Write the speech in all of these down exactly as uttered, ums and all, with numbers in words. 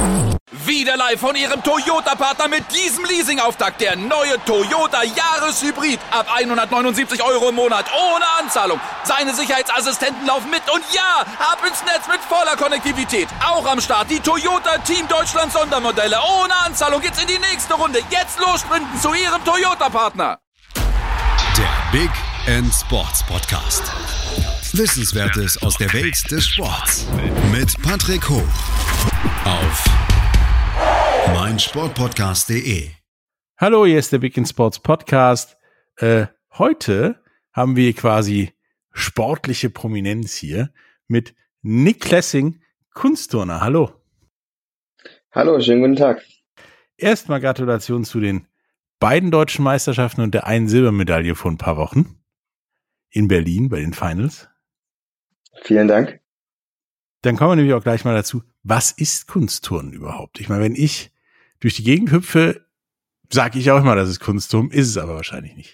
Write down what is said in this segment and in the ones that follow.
Wieder live von Ihrem Toyota-Partner mit diesem Leasing-Auftakt. Der neue Toyota Jahreshybrid. Ab hundertneunundsiebzig Euro im Monat. Ohne Anzahlung. Seine Sicherheitsassistenten laufen mit. Und ja, ab ins Netz mit voller Konnektivität. Auch am Start die Toyota Team Deutschland Sondermodelle. Ohne Anzahlung geht's in die nächste Runde. Jetzt los sprinten zu Ihrem Toyota-Partner. Der Big End Sports Podcast. Wissenswertes aus der Welt des Sports. Mit Patrick Hoch. Auf meinsportpodcast punkt de. Hallo, hier ist der Big End Sports Podcast. Äh, heute haben wir quasi sportliche Prominenz hier mit Nick Klessing, Kunstturner. Hallo. Hallo, schönen guten Tag. Erstmal Gratulation zu den beiden deutschen Meisterschaften und der einen Silbermedaille vor ein paar Wochen in Berlin bei den Finals. Vielen Dank. Dann kommen wir nämlich auch gleich mal dazu, was ist Kunstturnen überhaupt? Ich meine, wenn ich durch die Gegend hüpfe, sage ich auch immer, das ist Kunstturnen, ist es aber wahrscheinlich nicht.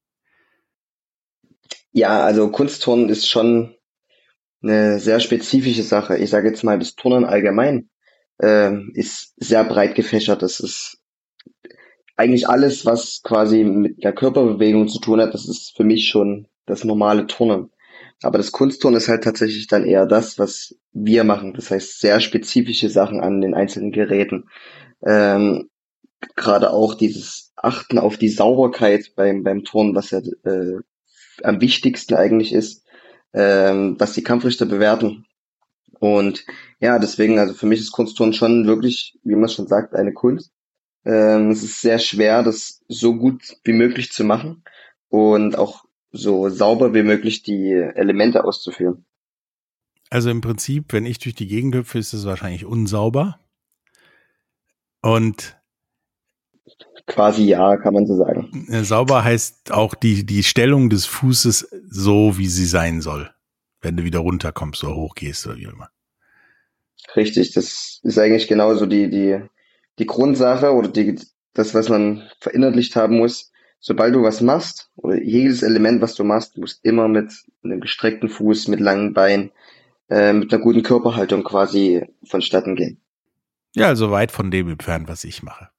Ja, also Kunstturnen ist schon eine sehr spezifische Sache. Ich sage jetzt mal, das Turnen allgemein äh, ist sehr breit gefächert. Das ist eigentlich alles, was quasi mit der Körperbewegung zu tun hat, das ist für mich schon das normale Turnen. Aber das Kunstturnen ist halt tatsächlich dann eher das, was wir machen. Das heißt, sehr spezifische Sachen an den einzelnen Geräten. Ähm, gerade auch dieses Achten auf die Sauberkeit beim beim Turnen, was ja äh, am wichtigsten eigentlich ist, ähm, was die Kampfrichter bewerten. Und ja, deswegen, also für mich ist Kunstturnen schon wirklich, wie man schon sagt, eine Kunst. Ähm, es ist sehr schwer, das so gut wie möglich zu machen und auch so sauber wie möglich die Elemente auszuführen. Also im Prinzip, wenn ich durch die Gegend hüpfe, ist es wahrscheinlich unsauber. Und quasi ja, kann man so sagen. Sauber heißt auch die, die Stellung des Fußes so, wie sie sein soll. Wenn du wieder runterkommst oder hochgehst oder wie auch immer. Richtig, das ist eigentlich genauso die, die, die Grundsache oder die, das, was man verinnerlicht haben muss. Sobald du was machst, oder jedes Element, was du machst, muss immer mit einem gestreckten Fuß, mit langen Beinen, äh, mit einer guten Körperhaltung quasi vonstatten gehen. Ja, also weit von dem entfernt, was ich mache.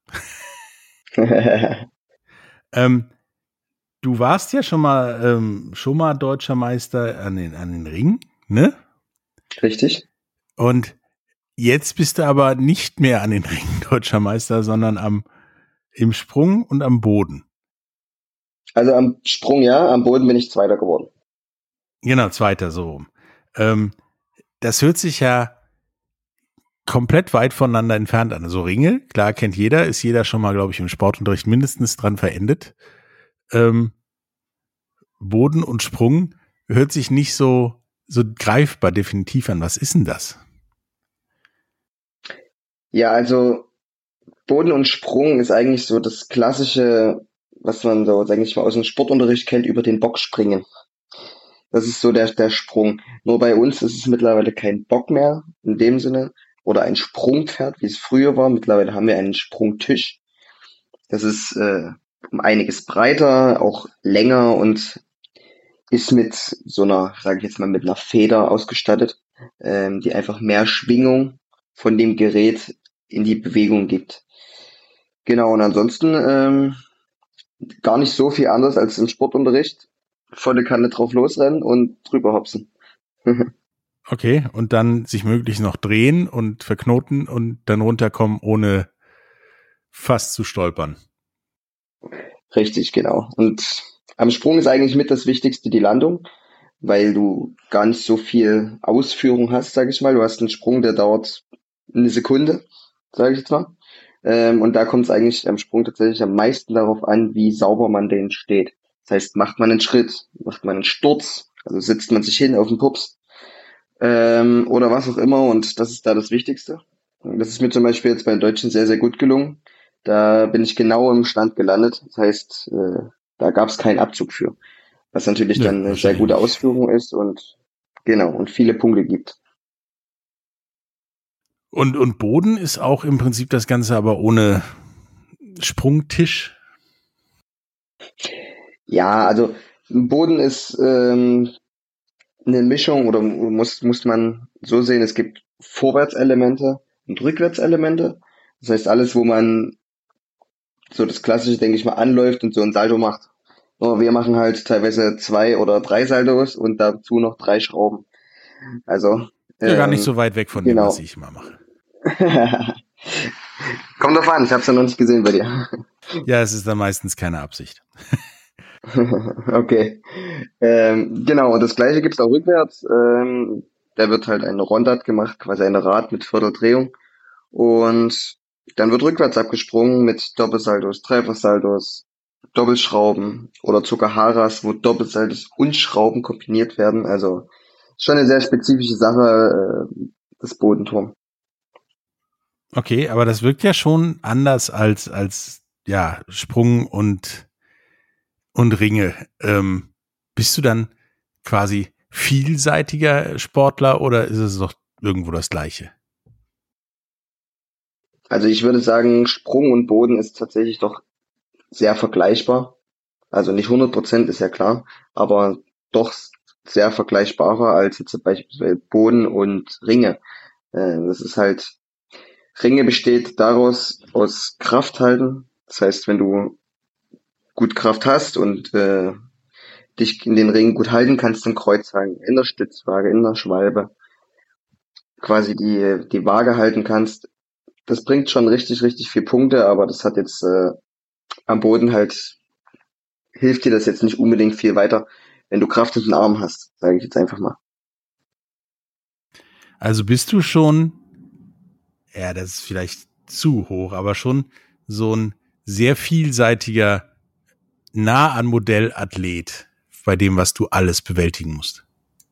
ähm, du warst ja schon mal ähm, schon mal deutscher Meister an den, an den Ringen, ne? Richtig. Und jetzt bist du aber nicht mehr an den Ringen deutscher Meister, sondern am im Sprung und am Boden. Also am Sprung ja, am Boden bin ich Zweiter geworden. Genau, Zweiter, so rum. Ähm, das hört sich ja komplett weit voneinander entfernt an. Also Ringe, klar kennt jeder, ist jeder schon mal, glaube ich, im Sportunterricht mindestens dran verendet. Ähm, Boden und Sprung hört sich nicht so, so greifbar definitiv an. Was ist denn das? Ja, also Boden und Sprung ist eigentlich so das klassische, was man so, sag ich mal, aus dem Sportunterricht kennt, über den Bock springen. Das ist so der, der Sprung. Nur bei uns ist es mittlerweile kein Bock mehr, in dem Sinne, oder ein Sprungpferd, wie es früher war. Mittlerweile haben wir einen Sprungtisch. Das ist äh, um einiges breiter, auch länger und ist mit so einer, sage ich jetzt mal, mit einer Feder ausgestattet, ähm, die einfach mehr Schwingung von dem Gerät in die Bewegung gibt. Genau, und ansonsten ähm, gar nicht so viel anders als im Sportunterricht. Volle Kanne drauf losrennen und drüber hopsen. Okay, und dann sich möglichst noch drehen und verknoten und dann runterkommen, ohne fast zu stolpern. Richtig, genau. Und am Sprung ist eigentlich mit das Wichtigste die Landung, weil du gar nicht so viel Ausführung hast, sage ich mal. Du hast einen Sprung, der dauert eine Sekunde, sage ich jetzt mal. Ähm, und da kommt es eigentlich am Sprung tatsächlich am meisten darauf an, wie sauber man den steht. Das heißt, macht man einen Schritt, macht man einen Sturz, also setzt man sich hin auf den Pups ähm, oder was auch immer, und das ist da das Wichtigste. Und das ist mir zum Beispiel jetzt bei den Deutschen sehr, sehr gut gelungen. Da bin ich genau im Stand gelandet. Das heißt, äh, da gab es keinen Abzug für. Was natürlich Ja, dann eine sehr gute Ausführung ist und genau, und viele Punkte gibt. Und, und Boden ist auch im Prinzip das Ganze, aber ohne Sprungtisch? Ja, also Boden ist ähm, eine Mischung, oder muss muss man so sehen, es gibt Vorwärtselemente, und Rückwärtselemente. Das heißt, alles, wo man so das Klassische, denke ich mal, anläuft und so ein Salto macht. Aber wir machen halt teilweise zwei oder drei Saltos und dazu noch drei Schrauben. Also, Ja, gar nicht ähm, so weit weg von dem, genau. was ich immer mache. Kommt drauf an, ich habe es ja noch nicht gesehen bei dir. Ja, es ist dann meistens keine Absicht. Okay. Ähm, genau, und das gleiche gibt's auch rückwärts. Ähm, da wird halt ein Rondat gemacht, quasi ein Rad mit Vierteldrehung. Und dann wird rückwärts abgesprungen mit Doppelsaltos, Dreifachsaltos, Doppelschrauben oder Zuckerharas, wo Doppelsaltos und Schrauben kombiniert werden. Also schon eine sehr spezifische Sache, äh, das Bodenturm. Okay, aber das wirkt ja schon anders als, als, ja, Sprung und, und Ringe. Ähm, bist du dann quasi vielseitiger Sportler oder ist es doch irgendwo das Gleiche? Also ich würde sagen, Sprung und Boden ist tatsächlich doch sehr vergleichbar. Also nicht hundert Prozent, ist ja klar, aber doch sehr vergleichbarer als jetzt beispielsweise Boden und Ringe. Äh, das ist halt, Ringe besteht daraus aus Kraft halten. Das heißt, wenn du gut Kraft hast und äh, dich in den Ring gut halten kannst, dann Kreuz halten, in der Stützwaage, in der Schwalbe, quasi die, die Waage halten kannst. Das bringt schon richtig, richtig viel Punkte, aber das hat jetzt äh, am Boden halt, hilft dir das jetzt nicht unbedingt viel weiter, wenn du Kraft in den Arm hast, sage ich jetzt einfach mal. Also bist du schon, ja, das ist vielleicht zu hoch, aber schon so ein sehr vielseitiger, nah an Modellathlet bei dem, was du alles bewältigen musst.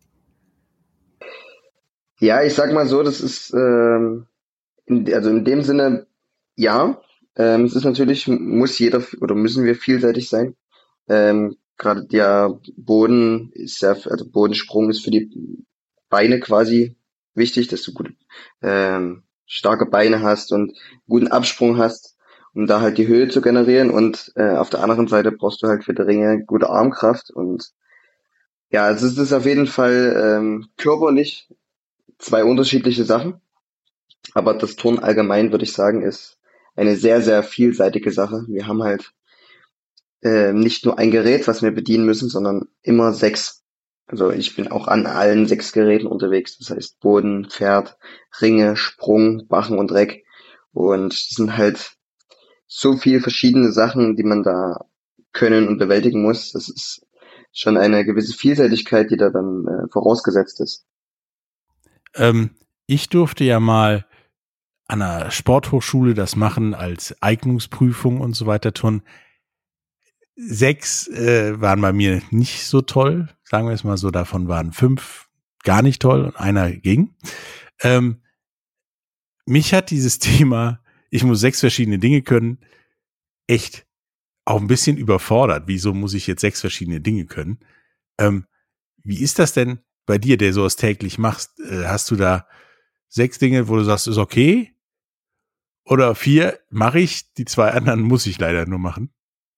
Ja, ich sag mal so, das ist, ähm, in, also in dem Sinne, ja, ähm, es ist natürlich, muss jeder oder müssen wir vielseitig sein. Ähm, gerade der Boden ist ja, also Bodensprung ist für die Beine quasi wichtig, dass du gut ähm, starke Beine hast und guten Absprung hast, um da halt die Höhe zu generieren. Und äh, auf der anderen Seite brauchst du halt für die Ringe gute Armkraft. Und ja, also es ist auf jeden Fall ähm, körperlich zwei unterschiedliche Sachen. Aber das Turnen allgemein, würde ich sagen, ist eine sehr, sehr vielseitige Sache. Wir haben halt äh, nicht nur ein Gerät, was wir bedienen müssen, sondern immer sechs. Also ich bin auch an allen sechs Geräten unterwegs. Das heißt Boden, Pferd, Ringe, Sprung, Bachen und Reck. Und es sind halt so viele verschiedene Sachen, die man da können und bewältigen muss. Das ist schon eine gewisse Vielseitigkeit, die da dann äh, vorausgesetzt ist. Ähm, ich durfte ja mal an einer Sporthochschule das machen als Eignungsprüfung und so weiter tun. Sechs äh, waren bei mir nicht so toll, sagen wir es mal so. Davon waren fünf gar nicht toll und einer ging. Ähm, mich hat dieses Thema, ich muss sechs verschiedene Dinge können, echt auch ein bisschen überfordert. Wieso muss ich jetzt sechs verschiedene Dinge können? Ähm, wie ist das denn bei dir, der sowas täglich machst? Äh, hast du da sechs Dinge, wo du sagst, ist okay? Oder vier mache ich, die zwei anderen muss ich leider nur machen?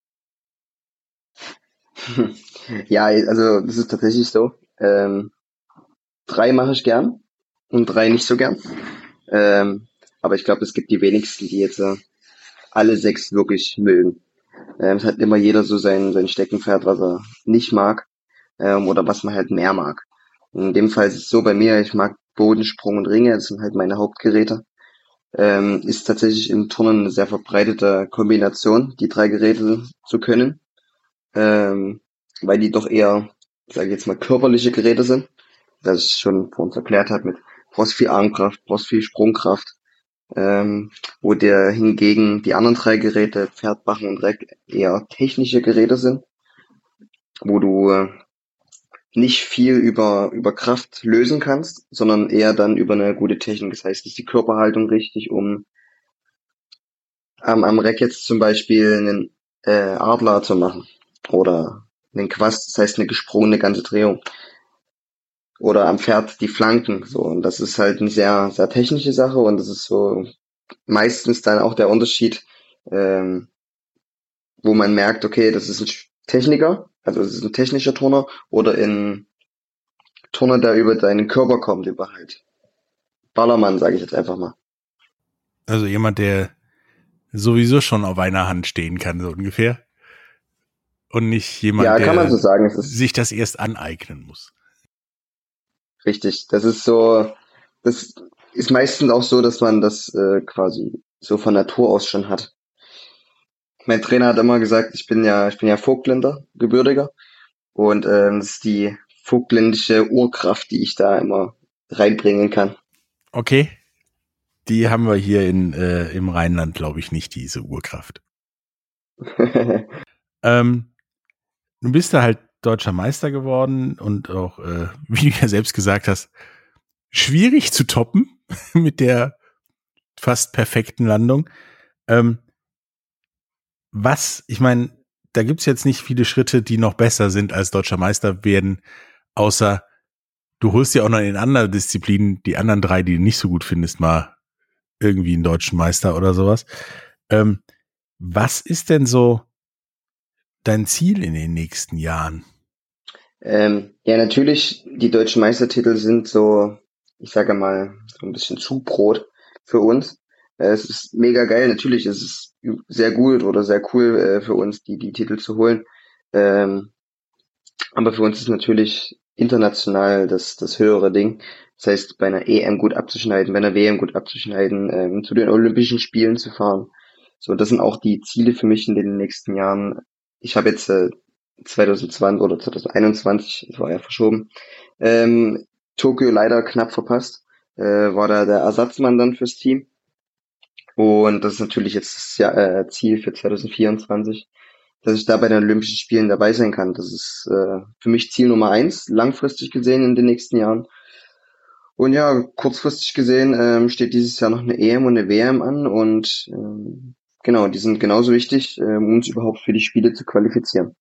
Ja, also das ist tatsächlich so. Ähm, drei mache ich gern und drei nicht so gern. Ähm, aber ich glaube, es gibt die wenigsten, die jetzt äh, alle sechs wirklich mögen. Ähm, es hat immer jeder so sein, sein Steckenpferd, was er nicht mag ähm, oder was man halt mehr mag. In dem Fall ist es so bei mir, ich mag Boden, Sprung und Ringe, das sind halt meine Hauptgeräte. Ähm, ist tatsächlich im Turnen eine sehr verbreitete Kombination, die drei Geräte zu können, ähm, weil die doch eher, sage ich jetzt mal, körperliche Geräte sind, das ich schon vor uns erklärt habe, mit brauchst viel Armkraft, brauchst viel Sprungkraft, ähm, wo der hingegen die anderen drei Geräte, Pferd, Bachen und Reck, eher technische Geräte sind, wo du äh, nicht viel über, über Kraft lösen kannst, sondern eher dann über eine gute Technik. Das heißt, ist die Körperhaltung richtig, um am, am Reck jetzt zum Beispiel einen äh, Adler zu machen oder einen Quast, das heißt eine gesprungene ganze Drehung. Oder am Pferd die Flanken, so. Und das ist halt eine sehr, sehr technische Sache und das ist so meistens dann auch der Unterschied, ähm, wo man merkt, okay, das ist ein Techniker, also es ist ein technischer Turner oder ein Turner, der über deinen Körper kommt, über halt Ballermann, sage ich jetzt einfach mal. Also jemand, der sowieso schon auf einer Hand stehen kann, so ungefähr. Und nicht jemand, Ja, kann man der so sagen. Es ist sich das erst aneignen muss. richtig. Das ist so, das ist meistens auch so, dass man das äh, quasi so von Natur aus schon hat. Mein Trainer hat immer gesagt, ich bin ja, ich bin ja Vogtländer, gebürtiger. Und ähm, das ist die vogtländische Urkraft, die ich da immer reinbringen kann. Okay. Die haben wir hier in äh, im Rheinland, glaube ich, nicht, diese Urkraft. ähm, du bist da halt deutscher Meister geworden und auch, äh, wie du ja selbst gesagt hast, schwierig zu toppen mit der fast perfekten Landung. Ähm, was, ich meine, da gibt's jetzt nicht viele Schritte, die noch besser sind als deutscher Meister werden, außer du holst ja auch noch in anderen Disziplinen die anderen drei, die du nicht so gut findest, mal irgendwie einen deutschen Meister oder sowas. Ähm, was ist denn so dein Ziel in den nächsten Jahren? Ähm, ja, natürlich, die deutschen Meistertitel sind so, ich sage mal, so ein bisschen Zubrot für uns. Äh, es ist mega geil, natürlich ist es sehr gut oder sehr cool äh, für uns, die, die Titel zu holen. Ähm, aber für uns ist natürlich international das, das höhere Ding. Das heißt, bei einer E M gut abzuschneiden, bei einer W M gut abzuschneiden, ähm, zu den Olympischen Spielen zu fahren. So, das sind auch die Ziele für mich in den nächsten Jahren. Ich habe jetzt äh, zwanzig zwanzig oder zwanzig einundzwanzig, das war ja verschoben, ähm, Tokio leider knapp verpasst, äh, war da der Ersatzmann dann fürs Team. Und das ist natürlich jetzt das Jahr, äh, Ziel für zwanzig vierundzwanzig, dass ich da bei den Olympischen Spielen dabei sein kann. Das ist äh, für mich Ziel Nummer eins, langfristig gesehen in den nächsten Jahren. Und ja, kurzfristig gesehen ähm, steht dieses Jahr noch eine E M und eine W M an und ähm, genau, die sind genauso wichtig, äh, um uns überhaupt für die Spiele zu qualifizieren.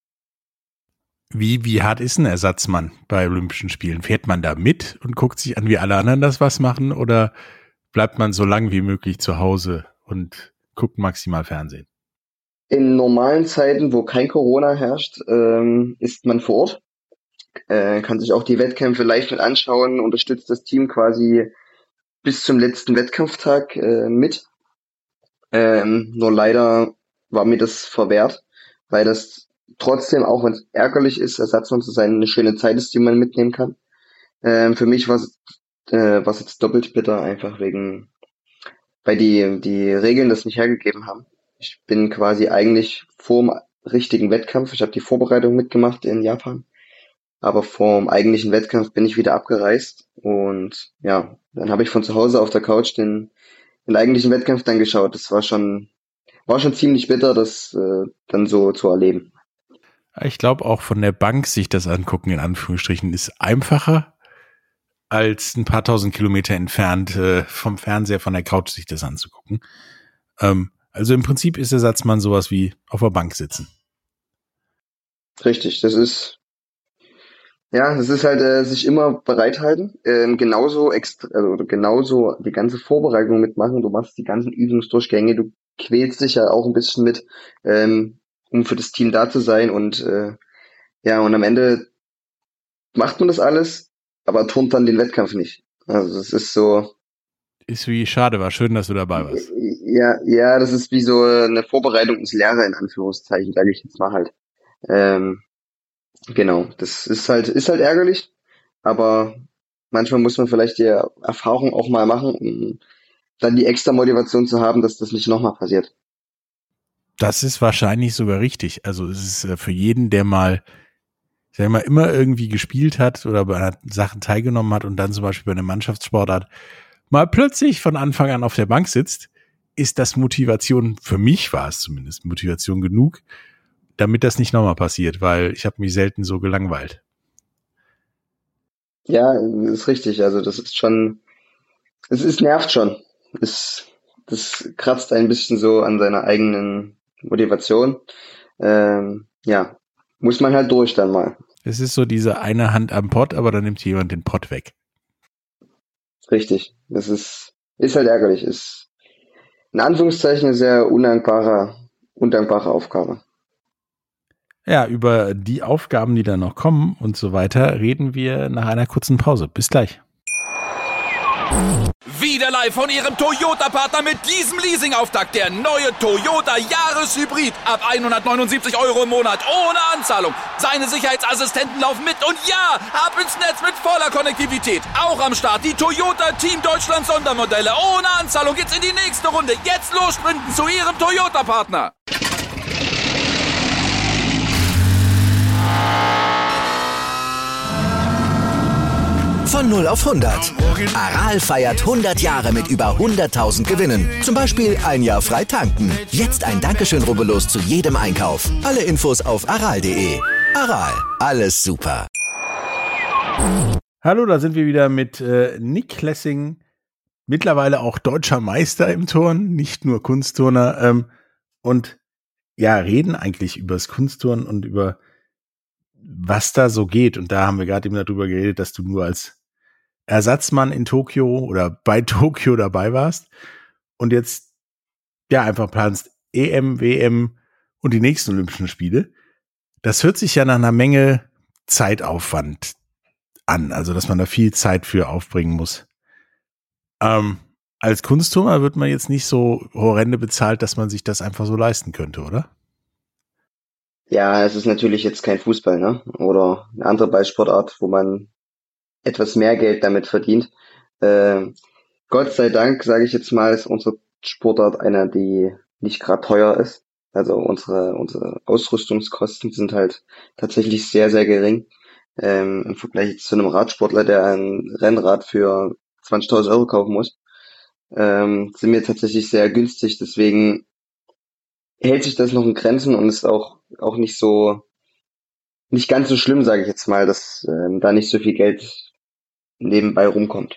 Wie, wie hart ist ein Ersatzmann bei Olympischen Spielen? Fährt man da mit und guckt sich an, wie alle anderen das was machen, oder bleibt man so lang wie möglich zu Hause und guckt maximal Fernsehen? In normalen Zeiten, wo kein Corona herrscht, ähm, ist man vor Ort, äh, kann sich auch die Wettkämpfe live mit anschauen, unterstützt das Team quasi bis zum letzten Wettkampftag äh, mit. Ähm, nur leider war mir das verwehrt, weil das trotzdem, auch wenn es ärgerlich ist, Ersatzmann zu sein, eine schöne Zeit ist, die man mitnehmen kann. Ähm, für mich war es äh, war's jetzt doppelt bitter, einfach wegen, weil die, die Regeln das nicht hergegeben haben. Ich bin quasi eigentlich vor dem richtigen Wettkampf, ich habe die Vorbereitung mitgemacht in Japan, aber vor dem eigentlichen Wettkampf bin ich wieder abgereist und ja, dann habe ich von zu Hause auf der Couch den, den eigentlichen Wettkampf dann geschaut. Das war schon, war schon ziemlich bitter, das äh, dann so zu erleben. Ich glaube auch von der Bank sich das angucken, in Anführungsstrichen, ist einfacher als ein paar tausend Kilometer entfernt äh, vom Fernseher, von der Couch sich das anzugucken. Ähm, also im Prinzip ist Ersatzmann sowas wie auf der Bank sitzen. Richtig, das ist, ja, das ist halt äh, sich immer bereithalten, ähm, genauso extra, also genauso die ganze Vorbereitung mitmachen. Du machst die ganzen Übungsdurchgänge, du quälst dich ja auch ein bisschen mit, ähm, um für das Team da zu sein und äh, ja, und am Ende macht man das alles, aber turnt dann den Wettkampf nicht. Also es ist so, Ist wie schade, war schön, dass du dabei warst. ja, ja, das ist wie so eine Vorbereitung ins Leere in Anführungszeichen, sage ich jetzt mal halt. Ähm, genau, das ist halt, ist halt ärgerlich, aber manchmal muss man vielleicht die Erfahrung auch mal machen, um dann die extra Motivation zu haben, dass das nicht nochmal passiert. Das ist wahrscheinlich sogar richtig. Also es ist äh, für jeden, der mal, ich sag mal, immer irgendwie gespielt hat oder bei einer Sache teilgenommen hat und dann zum Beispiel bei einer Mannschaftssportart mal plötzlich von Anfang an auf der Bank sitzt, ist das Motivation, für mich war es zumindest Motivation genug, damit das nicht nochmal passiert, weil ich habe mich selten so gelangweilt. Ja, ist richtig. Also das ist schon, es ist nervt schon. Es, das kratzt ein bisschen so an seiner eigenen Motivation. Ähm, ja, muss man halt durch dann mal. Es ist so diese eine Hand am Pott, aber dann nimmt jemand den Pott weg. Richtig. Das ist, ist halt ärgerlich. Ist in Anführungszeichen eine sehr undankbare, undankbare Aufgabe. Ja, über die Aufgaben, die dann noch kommen und so weiter, reden wir nach einer kurzen Pause. Bis gleich. Wieder live von Ihrem Toyota-Partner mit diesem Leasing-Auftakt. Der neue Toyota Jahreshybrid. Ab hundertneunundsiebzig Euro im Monat. Ohne Anzahlung. Seine Sicherheitsassistenten laufen mit. Und ja, ab ins Netz mit voller Konnektivität. Auch am Start die Toyota Team Deutschland Sondermodelle. Ohne Anzahlung geht's in die nächste Runde. Jetzt los sprinten zu Ihrem Toyota-Partner. Von null auf hundert. Aral feiert hundert Jahre mit über hunderttausend Gewinnen. Zum Beispiel ein Jahr frei tanken. Jetzt ein Dankeschön, rubbellos zu jedem Einkauf. Alle Infos auf aral punkt de. Aral, alles super. Hallo, da sind wir wieder mit äh, Nick Lessing, mittlerweile auch deutscher Meister im Turnen, nicht nur Kunstturner. Ähm, und ja, reden eigentlich über das Kunstturnen und über was da so geht. Und da haben wir gerade eben darüber geredet, dass du nur als Ersatzmann in Tokio oder bei Tokio dabei warst und jetzt ja einfach planst E M, W M und die nächsten Olympischen Spiele. Das hört sich ja nach einer Menge Zeitaufwand an, also dass man da viel Zeit für aufbringen muss. Ähm, als Kunstturner wird man jetzt nicht so horrende bezahlt, dass man sich das einfach so leisten könnte, oder? Ja, es ist natürlich jetzt kein Fußball, ne? Oder eine andere Ballsportart, wo man etwas mehr Geld damit verdient. Äh, Gott sei Dank, sage ich jetzt mal, ist unsere Sportart eine, die nicht gerade teuer ist. Also unsere unsere Ausrüstungskosten sind halt tatsächlich sehr, sehr gering. Ähm, im Vergleich zu einem Radsportler, der ein Rennrad für zwanzigtausend Euro kaufen muss, ähm, sind wir tatsächlich sehr günstig. Deswegen hält sich das noch in Grenzen und ist auch auch nicht so nicht ganz so schlimm, sage ich jetzt mal, dass ähm, da nicht so viel Geld nebenbei rumkommt.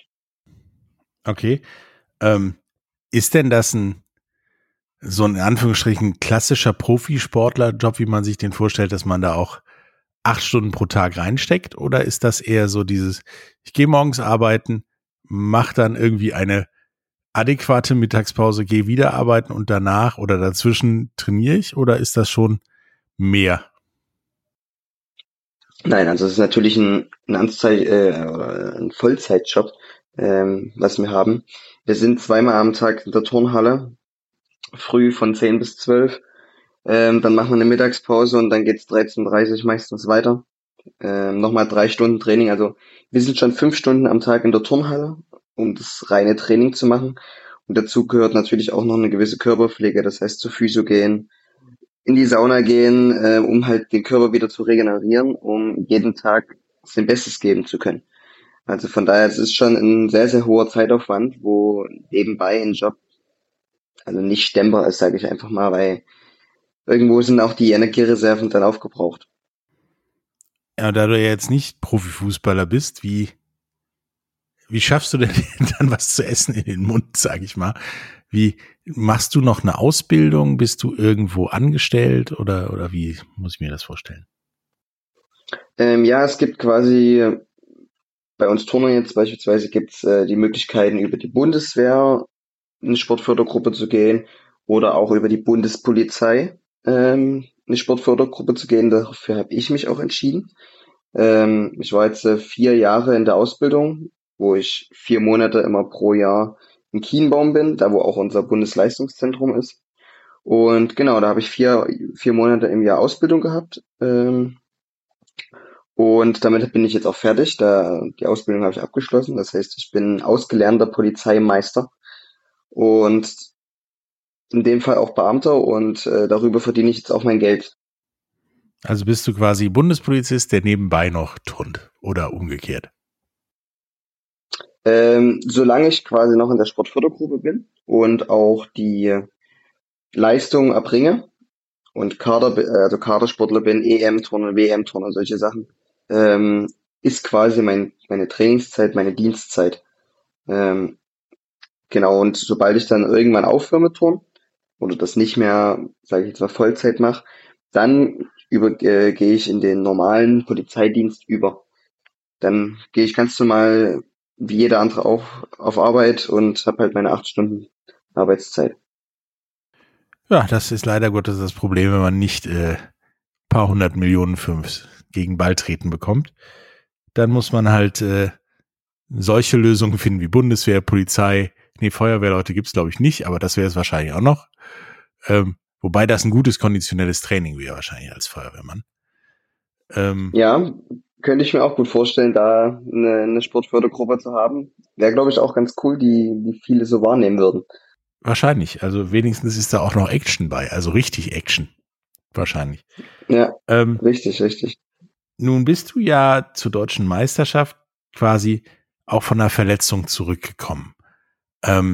Okay. Ähm, ist denn das ein so ein in Anführungsstrichen klassischer Profisportlerjob, wie man sich den vorstellt, dass man da auch acht Stunden pro Tag reinsteckt? Oder ist das eher so dieses, ich gehe morgens arbeiten, mache dann irgendwie eine adäquate Mittagspause, gehe wieder arbeiten und danach oder dazwischen trainiere ich? Oder ist das schon mehr? Nein, also es ist natürlich ein, ein, Anzei- äh, oder ein Vollzeitjob, ähm, was wir haben. Wir sind zweimal am Tag in der Turnhalle, früh von zehn bis zwölf. Ähm, dann machen wir eine Mittagspause und dann geht's dreizehn Uhr dreißig meistens weiter. Ähm, nochmal drei Stunden Training. Also wir sind schon fünf Stunden am Tag in der Turnhalle, um das reine Training zu machen. Und dazu gehört natürlich auch noch eine gewisse Körperpflege, das heißt zur Physio gehen, in die Sauna gehen, äh, um halt den Körper wieder zu regenerieren, um jeden Tag sein Bestes geben zu können. Also von daher, es ist schon ein sehr, sehr hoher Zeitaufwand, wo nebenbei ein Job also nicht stemmbar ist, sage ich einfach mal, weil irgendwo sind auch die Energiereserven dann aufgebraucht. Ja, da du ja jetzt nicht Profifußballer bist, wie wie schaffst du denn dann was zu essen in den Mund, sag ich mal? Wie machst du noch eine Ausbildung? Bist du irgendwo angestellt oder oder wie muss ich mir das vorstellen? Ähm, ja, es gibt quasi bei uns Turnern jetzt beispielsweise gibt's äh, die Möglichkeiten über die Bundeswehr in eine Sportfördergruppe zu gehen oder auch über die Bundespolizei ähm, eine Sportfördergruppe zu gehen. Dafür habe ich mich auch entschieden. Ähm, ich war jetzt äh, vier Jahre in der Ausbildung, wo ich vier Monate immer pro Jahr in Kienbaum bin, da wo auch unser Bundesleistungszentrum ist. Und genau, da habe ich vier vier Monate im Jahr Ausbildung gehabt. Ähm, und damit bin ich jetzt auch fertig. Da, die Ausbildung habe ich abgeschlossen. Das heißt, ich bin ausgelernter Polizeimeister und in dem Fall auch Beamter und äh, darüber verdiene ich jetzt auch mein Geld. Also bist du quasi Bundespolizist, der nebenbei noch turnt oder umgekehrt? Ähm, solange ich quasi noch in der Sportfördergruppe bin und auch die Leistung erbringe und Kader, also Kadersportler bin, E M-Turner, W M-Turner, solche Sachen, ähm, ist quasi mein, meine Trainingszeit, meine Dienstzeit. Ähm, genau, und sobald ich dann irgendwann aufhöre mit Turnen oder das nicht mehr, sage ich jetzt mal, Vollzeit mache, dann über, äh, gehe ich in den normalen Polizeidienst über. Dann gehe ich ganz normal wie jeder andere auf, auf Arbeit und habe halt meine acht Stunden Arbeitszeit. Ja, das ist leider Gottes das Problem, wenn man nicht äh, paar hundert Millionen Fünfs gegen Ball treten bekommt. Dann muss man halt äh, solche Lösungen finden wie Bundeswehr, Polizei, nee, Feuerwehrleute gibt's glaube ich nicht, aber das wäre es wahrscheinlich auch noch. Ähm, wobei das ein gutes konditionelles Training wäre wahrscheinlich als Feuerwehrmann. Ähm, Ja, könnte ich mir auch gut vorstellen, da eine, eine Sportfördergruppe zu haben. Wäre, glaube ich, auch ganz cool, die, die viele so wahrnehmen würden. Wahrscheinlich, also wenigstens ist da auch noch Action bei, also richtig Action. Wahrscheinlich. Ja, ähm, richtig, richtig. Nun bist du ja zur deutschen Meisterschaft quasi auch von einer Verletzung zurückgekommen. Ähm,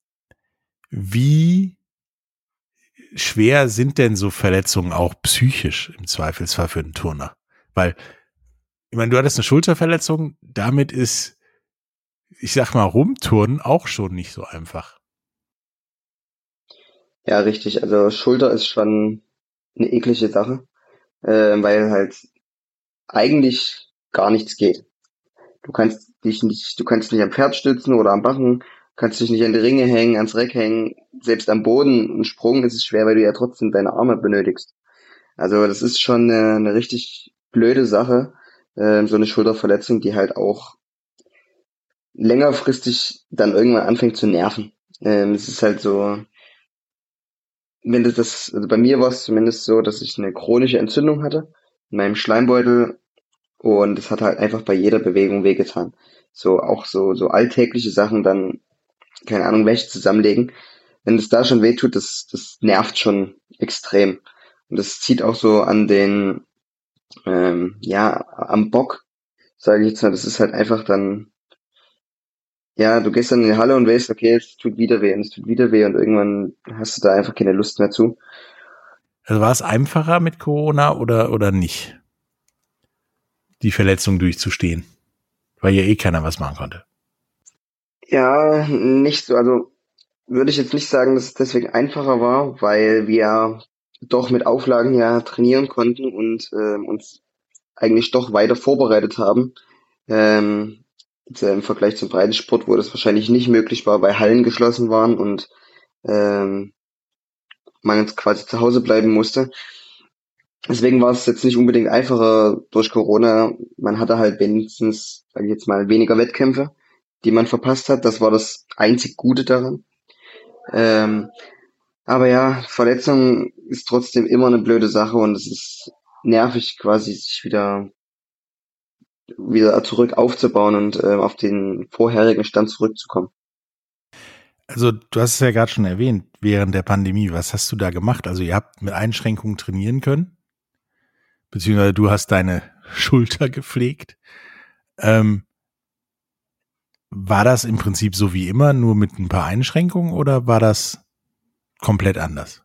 wie schwer sind denn so Verletzungen auch psychisch im Zweifelsfall für einen Turner? Weil, ich meine, du hattest eine Schulterverletzung, damit ist, ich sag mal, rumturnen auch schon nicht so einfach. Ja, richtig. Also Schulter ist schon eine eklige Sache, äh, weil halt eigentlich gar nichts geht. Du kannst dich nicht, du kannst nicht am Pferd stützen oder am Bachen, kannst dich nicht an die Ringe hängen, ans Reck hängen, selbst am Boden, ein Sprung ist es schwer, weil du ja trotzdem deine Arme benötigst. Also das ist schon eine, eine richtig blöde Sache, äh, so eine Schulterverletzung, die halt auch längerfristig dann irgendwann anfängt zu nerven. Ähm, es ist halt so, wenn das, das also bei mir war es zumindest so, dass ich eine chronische Entzündung hatte in meinem Schleimbeutel und es hat halt einfach bei jeder Bewegung wehgetan. So auch so so alltägliche Sachen dann, keine Ahnung, Wäsche zusammenlegen. Wenn es da schon wehtut, das das nervt schon extrem. Und das zieht auch so an den, ähm, ja, am Bock, sage ich jetzt mal. Das ist halt einfach dann, ja, du gehst dann in die Halle und weißt, okay, es tut wieder weh und es tut wieder weh und irgendwann hast du da einfach keine Lust mehr zu. Also war es einfacher mit Corona oder, oder nicht, die Verletzung durchzustehen? Weil ja eh keiner was machen konnte. Ja, nicht so, also würde ich jetzt nicht sagen, dass es deswegen einfacher war, weil wir doch mit Auflagen ja trainieren konnten und ähm, uns eigentlich doch weiter vorbereitet haben. Ähm, jetzt, äh, im Vergleich zum Breitensport, wo das wahrscheinlich nicht möglich war, weil Hallen geschlossen waren und ähm, man jetzt quasi zu Hause bleiben musste. Deswegen war es jetzt nicht unbedingt einfacher durch Corona. Man hatte halt wenigstens, sage ich jetzt mal, weniger Wettkämpfe, die man verpasst hat. Das war das einzig Gute daran. Ähm, aber ja, Verletzung ist trotzdem immer eine blöde Sache und es ist nervig, quasi sich wieder wieder zurück aufzubauen und äh, auf den vorherigen Stand zurückzukommen. Also du hast es ja gerade schon erwähnt, während der Pandemie, was hast du da gemacht? Also ihr habt mit Einschränkungen trainieren können, beziehungsweise du hast deine Schulter gepflegt. Ähm, war das im Prinzip so wie immer, nur mit ein paar Einschränkungen oder war das komplett anders?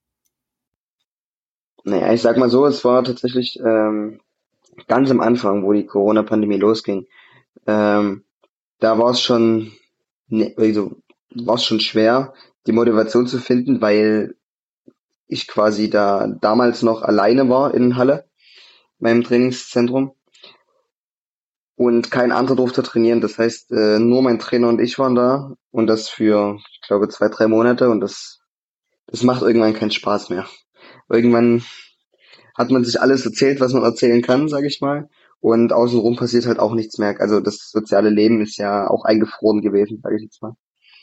Naja, ich sag mal so, es war tatsächlich ähm, ganz am Anfang, wo die Corona-Pandemie losging. Ähm, da war es schon, ne, also war es schon schwer, die Motivation zu finden, weil ich quasi da damals noch alleine war in Halle, meinem Trainingszentrum. Und kein anderer durfte trainieren. Das heißt, äh, nur mein Trainer und ich waren da. Und das für, ich glaube, zwei, drei Monate. Und das, das macht irgendwann keinen Spaß mehr. Irgendwann hat man sich alles erzählt, was man erzählen kann, sage ich mal. Und außenrum passiert halt auch nichts mehr. Also das soziale Leben ist ja auch eingefroren gewesen, sage ich jetzt mal.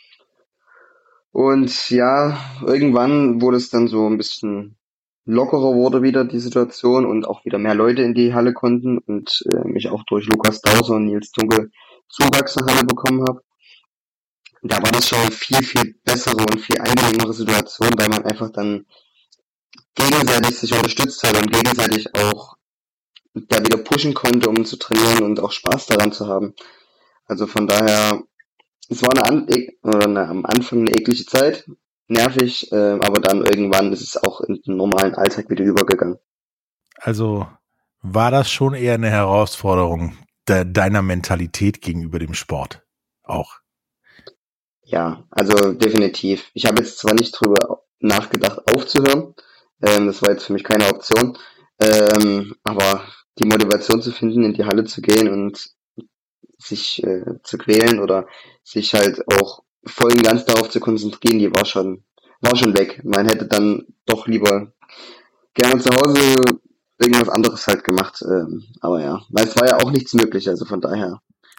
Und ja, irgendwann wurde es dann so ein bisschen lockerer wurde wieder die Situation und auch wieder mehr Leute in die Halle konnten und äh, mich auch durch Lukas Dauser und Nils Dunkel Zuwachs in Halle bekommen habe. Da war das schon eine viel, viel bessere und viel angenehmere Situation, weil man einfach dann gegenseitig sich unterstützt hat und gegenseitig auch da wieder pushen konnte, um zu trainieren und auch Spaß daran zu haben. Also von daher, es war eine, An oder eine am Anfang eine eklige Zeit, nervig, äh, aber dann irgendwann ist es auch in den normalen Alltag wieder übergegangen. Also war das schon eher eine Herausforderung de- deiner Mentalität gegenüber dem Sport auch? Ja, also definitiv. Ich habe jetzt zwar nicht drüber nachgedacht, aufzuhören, ähm, das war jetzt für mich keine Option, ähm, aber die Motivation zu finden, in die Halle zu gehen und sich äh, zu quälen oder sich halt auch voll und ganz darauf zu konzentrieren, die war schon, war schon weg. Man hätte dann doch lieber gerne zu Hause irgendwas anderes halt gemacht, ähm, aber ja, weil es war ja auch nichts möglich, also von daher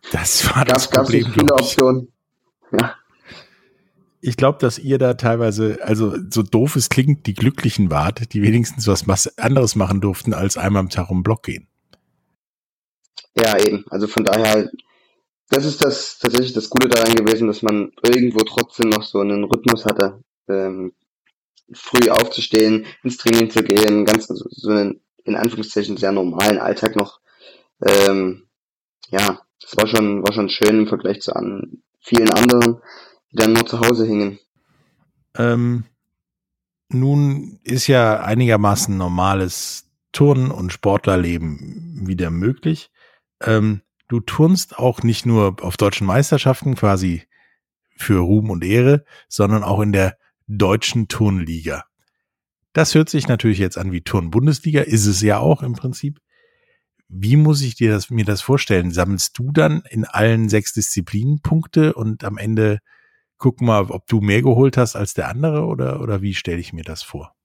Das war das Gab, Problem. Gab es viele Optionen. Ja. Ich glaube, dass ihr da teilweise, also so doof es klingt, die Glücklichen wart, die wenigstens was anderes machen durften, als einmal am Tag um den Block gehen. Ja, eben. Also von daher, das ist das tatsächlich das Gute daran gewesen, dass man irgendwo trotzdem noch so einen Rhythmus hatte, ähm, früh aufzustehen, ins Training zu gehen, ganz also so einen in Anführungszeichen sehr normalen Alltag noch. Ähm, ja, das war schon war schon schön im Vergleich zu an vielen anderen, die dann nur zu Hause hingen. Ähm, nun ist ja einigermaßen normales Turnen und Sportlerleben wieder möglich. Ähm, du turnst auch nicht nur auf deutschen Meisterschaften quasi für Ruhm und Ehre, sondern auch in der deutschen Turnliga. Das hört sich natürlich jetzt an wie Turn-Bundesliga, ist es ja auch im Prinzip. Wie muss ich dir das, mir das vorstellen? Sammelst du dann in allen sechs Disziplinen Punkte und am Ende guck mal, ob du mehr geholt hast als der andere oder, oder wie stelle ich mir das vor?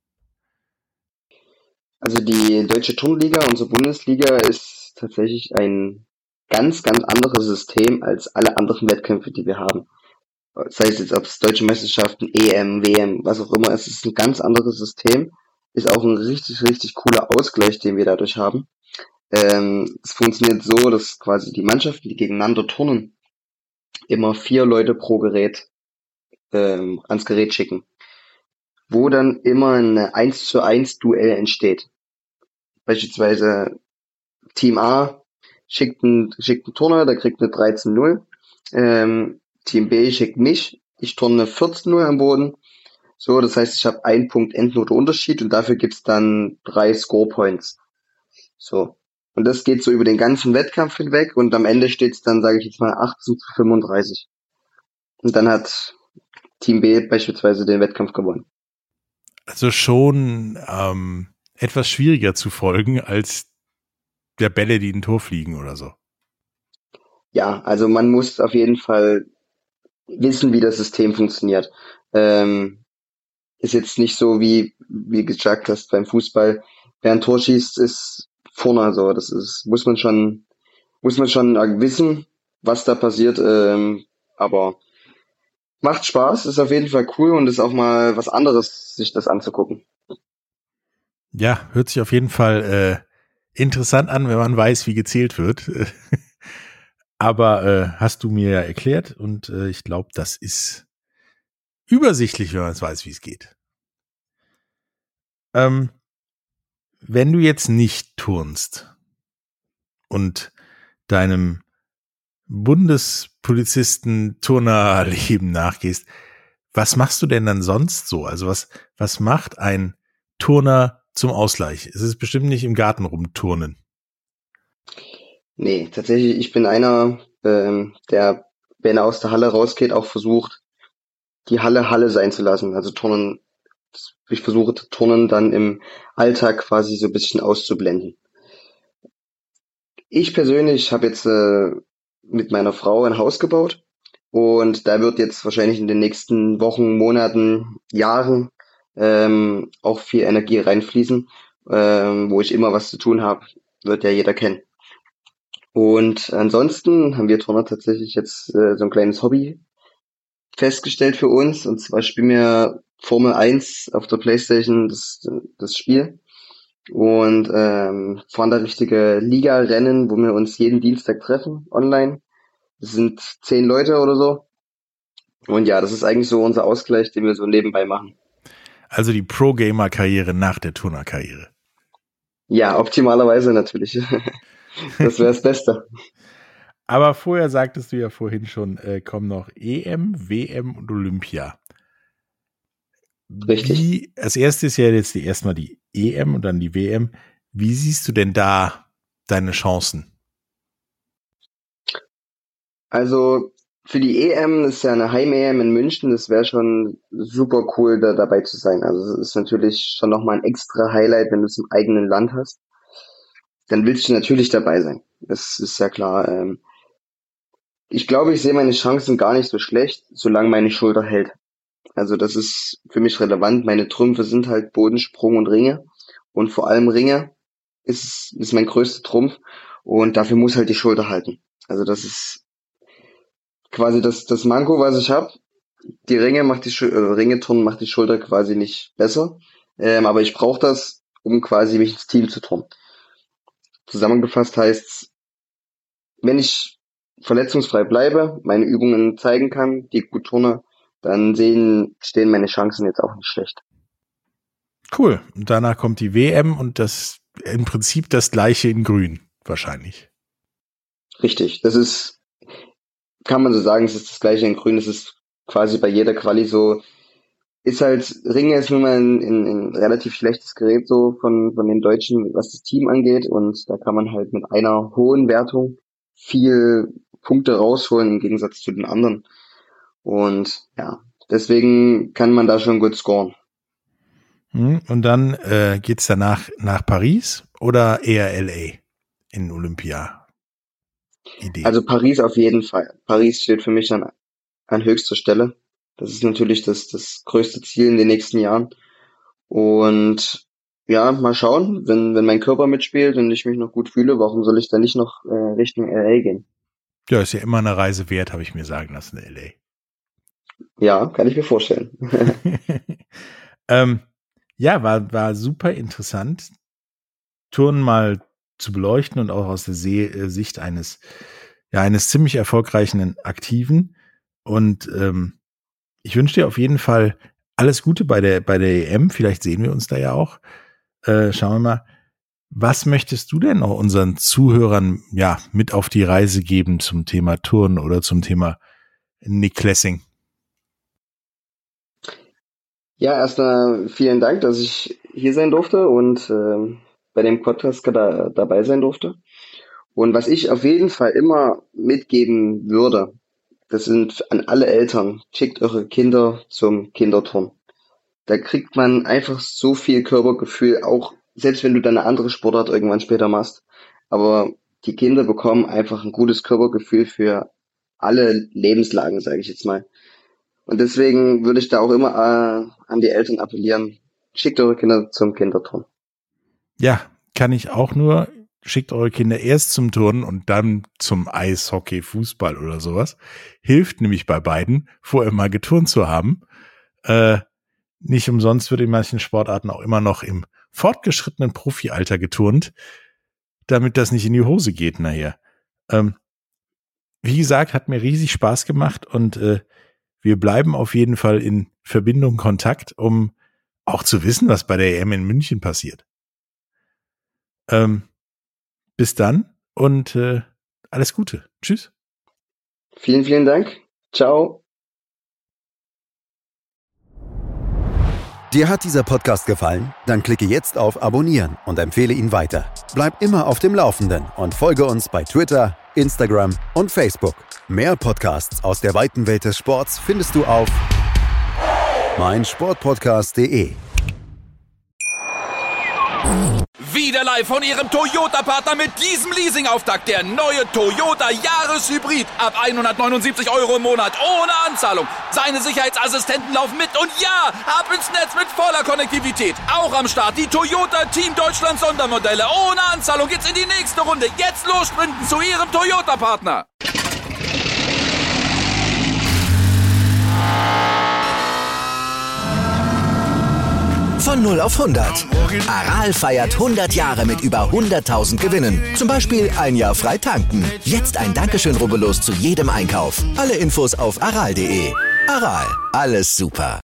Also die deutsche Turnliga, unsere Bundesliga, ist tatsächlich ein ganz, ganz anderes System als alle anderen Wettkämpfe, die wir haben. Sei es jetzt, ob es deutsche Meisterschaften, E M, W M, was auch immer, es ist ein ganz anderes System. Ist auch ein richtig, richtig cooler Ausgleich, den wir dadurch haben. Ähm, es funktioniert so, dass quasi die Mannschaften, die gegeneinander turnen, immer vier Leute pro Gerät ähm, ans Gerät schicken, wo dann immer eine eins zu eins Duell entsteht. Beispielsweise Team A schickt einen, schickt einen Turner, der kriegt eine dreizehn null. Ähm, Team B schickt mich, ich turne eine vierzehn null am Boden. So, das heißt, ich habe einen Punkt Endnote Unterschied und dafür gibt's dann drei Score Points. So. Und das geht so über den ganzen Wettkampf hinweg und am Ende steht's dann, sage ich jetzt mal, achtzehn zu fünfunddreißig. Und dann hat Team B beispielsweise den Wettkampf gewonnen. Also schon ähm, etwas schwieriger zu folgen als der Bälle, die in ein Tor fliegen oder so. Ja, also man muss auf jeden Fall wissen, wie das System funktioniert. Ähm, ist jetzt nicht so, wie wie gesagt hast, beim Fußball, wer ein Tor schießt, ist vorne so. Das ist, muss man schon, muss man schon wissen, was da passiert. Ähm, aber macht Spaß, ist auf jeden Fall cool und ist auch mal was anderes, sich das anzugucken. Ja, hört sich auf jeden Fall äh, interessant an, wenn man weiß, wie gezählt wird. Aber äh, hast du mir ja erklärt und äh, ich glaube, das ist übersichtlich, wenn man es weiß, wie es geht. Ähm, wenn du jetzt nicht turnst und deinem Bundespolizisten-Turnerleben nachgehst, was machst du denn dann sonst so? Also was, was macht ein Turner zum Ausgleich? Es ist bestimmt nicht im Garten rumturnen. Nee, tatsächlich, ich bin einer, ähm, der, wenn er aus der Halle rausgeht, auch versucht, die Halle Halle sein zu lassen. Also Turnen, ich versuche Turnen dann im Alltag quasi so ein bisschen auszublenden. Ich persönlich habe jetzt äh, mit meiner Frau ein Haus gebaut und da wird jetzt wahrscheinlich in den nächsten Wochen, Monaten, Jahren ähm, auch viel Energie reinfließen, ähm, wo ich immer was zu tun habe, wird ja jeder kennen. Und ansonsten haben wir Turner tatsächlich jetzt äh, so ein kleines Hobby festgestellt für uns, und zwar spielen wir Formel eins auf der Playstation, das, das Spiel, und ähm, fahren da richtige Liga-Rennen, wo wir uns jeden Dienstag treffen, online. Das sind zehn Leute oder so. Und ja, das ist eigentlich so unser Ausgleich, den wir so nebenbei machen. Also die Pro-Gamer-Karriere nach der Turner-Karriere. Ja, optimalerweise natürlich. Das wäre das Beste. Aber vorher sagtest du ja vorhin schon, äh, kommen noch E M, W M und Olympia. Richtig. Wie, als erstes ja jetzt die, erstmal die E M und dann die W M. Wie siehst du denn da deine Chancen? Also für die E M ist ja eine Heim-E M in München, das wäre schon super cool, da dabei zu sein. Also es ist natürlich schon nochmal ein extra Highlight, wenn du es im eigenen Land hast. Dann willst du natürlich dabei sein. Das ist ja klar. Ähm, ich glaube, ich sehe meine Chancen gar nicht so schlecht, solange meine Schulter hält. Also das ist für mich relevant. Meine Trümpfe sind halt Bodensprung und Ringe. Und vor allem Ringe ist, ist mein größter Trumpf. Und dafür muss halt die Schulter halten. Also das ist quasi das, das Manko, was ich habe. Die Ringe macht die Schu- äh, Ringeturnen macht die Schulter quasi nicht besser. Ähm, aber ich brauche das, um quasi mich ins Team zu turnen. Zusammengefasst heißt's, wenn ich verletzungsfrei bleibe, meine Übungen zeigen kann, die ich gut turne, dann sehen, stehen meine Chancen jetzt auch nicht schlecht. Cool. Und danach kommt die W M und das im Prinzip das gleiche in Grün wahrscheinlich. Richtig. Das ist, kann man so sagen, es ist das gleiche in Grün. Es ist quasi bei jeder Quali so. Ist halt, Ringe ist nun mal ein, ein, ein relativ schlechtes Gerät so von, von den Deutschen, was das Team angeht. Und da kann man halt mit einer hohen Wertung viel Punkte rausholen im Gegensatz zu den anderen. Und ja, deswegen kann man da schon gut scoren. Und dann äh, geht's danach nach Paris oder eher L A in Olympia? Idee. Also Paris auf jeden Fall. Paris steht für mich an, an höchster Stelle. Das ist natürlich das, das größte Ziel in den nächsten Jahren. Und ja, mal schauen, wenn, wenn mein Körper mitspielt und ich mich noch gut fühle, warum soll ich dann nicht noch äh, Richtung L A gehen? Ja, ist ja immer eine Reise wert, habe ich mir sagen lassen, L A. Ja, kann ich mir vorstellen. ähm, ja, war, war super interessant, Turnen mal zu beleuchten und auch aus der See- Sicht eines, ja, eines ziemlich erfolgreichen Aktiven. Und ähm, ich wünsche dir auf jeden Fall alles Gute bei der, bei der E M. Vielleicht sehen wir uns da ja auch. Äh, schauen wir mal. Was möchtest du denn auch unseren Zuhörern, ja, mit auf die Reise geben zum Thema Turnen oder zum Thema Nick Lessing? Ja, erstmal vielen Dank, dass ich hier sein durfte und äh, bei dem Podcast da, dabei sein durfte. Und was ich auf jeden Fall immer mitgeben würde, das sind an alle Eltern, schickt eure Kinder zum Kinderturnen. Da kriegt man einfach so viel Körpergefühl, auch selbst wenn du dann eine andere Sportart irgendwann später machst. Aber die Kinder bekommen einfach ein gutes Körpergefühl für alle Lebenslagen, sage ich jetzt mal. Und deswegen würde ich da auch immer äh, an die Eltern appellieren, schickt eure Kinder zum Kinderturnen. Ja, kann ich auch nur. Schickt eure Kinder erst zum Turnen und dann zum Eishockey, Fußball oder sowas. Hilft nämlich bei beiden, vorher mal geturnt zu haben. Äh, nicht umsonst wird in manchen Sportarten auch immer noch im fortgeschrittenen Profialter geturnt, damit das nicht in die Hose geht nachher. Ähm, wie gesagt, hat mir riesig Spaß gemacht und äh, wir bleiben auf jeden Fall in Verbindung, Kontakt, um auch zu wissen, was bei der E M in München passiert. Ähm, bis dann und äh, alles Gute. Tschüss. Vielen, vielen Dank. Ciao. Dir hat dieser Podcast gefallen? Dann klicke jetzt auf Abonnieren und empfehle ihn weiter. Bleib immer auf dem Laufenden und folge uns bei Twitter, Instagram und Facebook. Mehr Podcasts aus der weiten Welt des Sports findest du auf meinsportpodcast punkt de. Wieder live von Ihrem Toyota-Partner mit diesem Leasing-Auftakt. Der neue Toyota Jahreshybrid. Ab hundertneunundsiebzig Euro im Monat. Ohne Anzahlung. Seine Sicherheitsassistenten laufen mit. Und ja, ab ins Netz mit voller Konnektivität. Auch am Start die Toyota Team Deutschland Sondermodelle. Ohne Anzahlung geht's in die nächste Runde. Jetzt los sprinten zu Ihrem Toyota-Partner. Von null auf hundert. Aral feiert hundert Jahre mit über hunderttausend Gewinnen. Zum Beispiel ein Jahr frei tanken. Jetzt ein Dankeschön, rubbellos zu jedem Einkauf. Alle Infos auf aral punkt de. Aral, alles super.